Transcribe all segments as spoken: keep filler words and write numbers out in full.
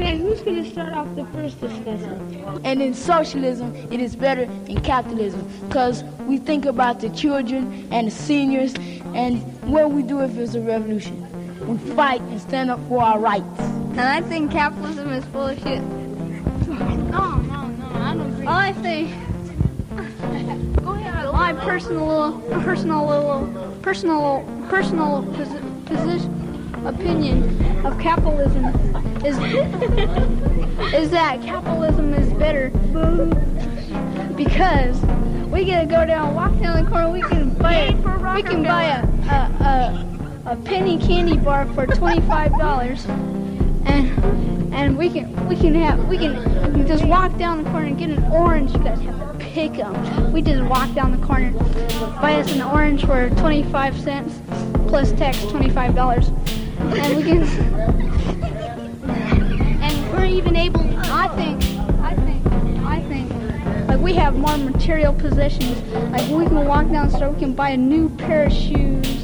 Okay, who's going to start off the first discussion? And in socialism, it is better than capitalism because we think about the children and the seniors and what we do if there's a revolution. We fight and stand up for our rights. And I think capitalism is full of shit. No, no, no, I don't agree. All I think, Go ahead. my personal, personal, little, personal, personal posi- position, opinion of capitalism is is that capitalism is better because we get to go down, walk down the corner, we can buy a, we can buy a a, a a penny candy bar for twenty-five dollars, and and we can we can have we can, we can just walk down the corner and get an orange. You guys have to pick them. We just walk down the corner, buy us an orange for twenty-five cents plus tax, twenty-five dollars, and we can. And we're even able. I think. I think. I think. Like we have more material possessions. Like we can walk down the store, we can buy a new pair of shoes.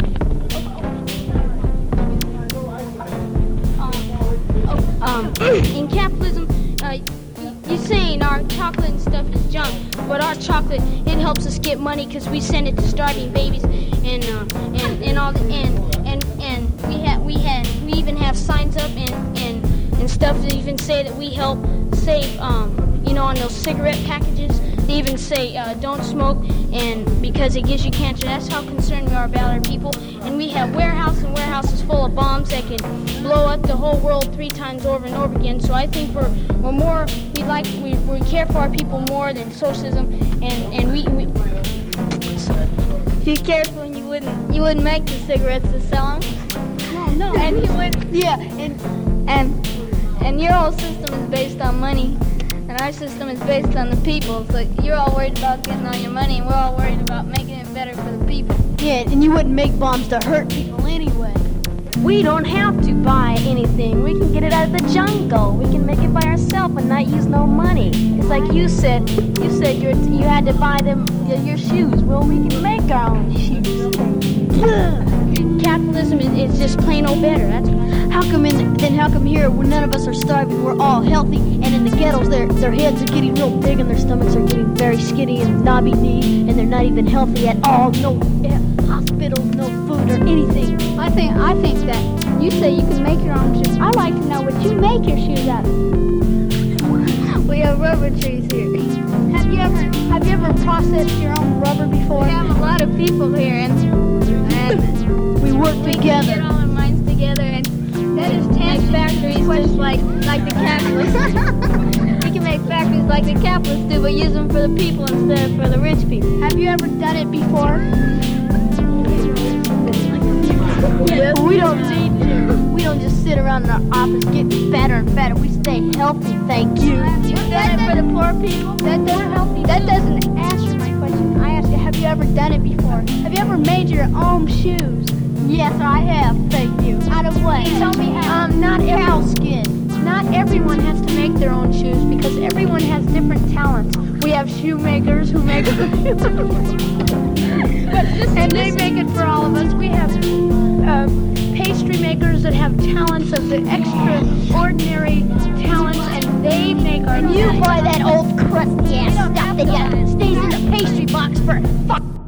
Um, in capitalism, uh, you're saying our chocolate and stuff is junk, but our chocolate, it helps us get money because we send it to starving babies and uh, and and all the, and and and we have we had we even have signs up and and and stuff that even say that we help save um you know on those cigarette packages. They even say uh, don't smoke, and because it gives you cancer. That's how concerned we are about our people. And we have warehouses and warehouses full of bombs that can blow up the whole world three times over and over again. So I think we're we're more we like we, we care for our people more than socialism. And and we, we Be careful, and you wouldn't you wouldn't make the cigarettes to sell them. No, no. And you would yeah, and and and your whole system is based on money. And our system is based on the people. So you're all worried about getting all your money, and we're all worried about making it better for the people. Yeah, and you wouldn't make bombs to hurt people anyway. We don't have to buy anything. We can get it out of the jungle. We can make it by ourselves and not use no money. It's like you said. You said you're, you had to buy them your, your shoes. Well, we can make our own shoes. capitalism is, is just plain old better. That's why. How come in then how come here when none of us are starving, we're all healthy, and in the ghettos their their heads are getting real big and their stomachs are getting very skinny and knobby knee, and they're not even healthy at all. No eh, hospitals, no food or anything. I think I think that you say you can make your own shoes. I like to know what you make your shoes out of. We have rubber trees here. Have you ever have you ever processed your own rubber before? We have a lot of people here, and and We work we can together. get all our minds together, and that is make factories just like like the capitalists. We can make factories like the capitalists do, but use them for the people instead of for the rich people. Have you ever done it before? Yes, we don't need to. We don't just sit around in our office getting fatter and fatter. We stay healthy, thank you. You've done it for the poor people. That doesn't that doesn't answer my question. I asked you, have you ever done it before? Have you ever made your own shoes? Yes, I have, thank you. Out of what? Tell me how. Um, not cow skin. Not everyone has to make their own shoes because everyone has different talents. We have shoemakers who make and they make it for all of us. We have uh, pastry makers that have talents of the extraordinary talents, and they make our. And you buy that old crusty ass stuff that yeah, stays in the pastry box for fuck.